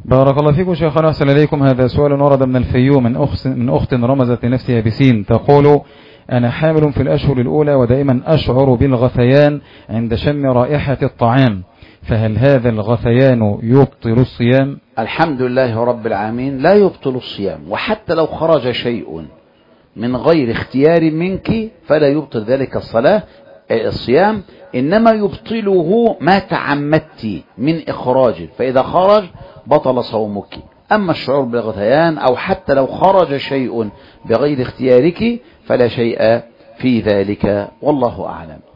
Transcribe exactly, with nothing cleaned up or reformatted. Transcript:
بارك الله فيكم شيخنا، أحسن إليكم. هذا سؤال ورد من الفيوم من أخت, من أخت رمزت لنفسها بسين، تقول: أنا حامل في الأشهر الأولى ودائما أشعر بالغثيان عند شم رائحة الطعام، فهل هذا الغثيان يبطل الصيام؟ الحمد لله رب العالمين، لا يبطل الصيام، وحتى لو خرج شيء من غير اختيار منك فلا يبطل ذلك الصلاة الصيام، إنما يبطله ما تعمدت من إخراجه، فإذا خرج بطل صومك. أما الشعور بالغثيان أو حتى لو خرج شيء بغير اختيارك فلا شيء في ذلك، والله أعلم.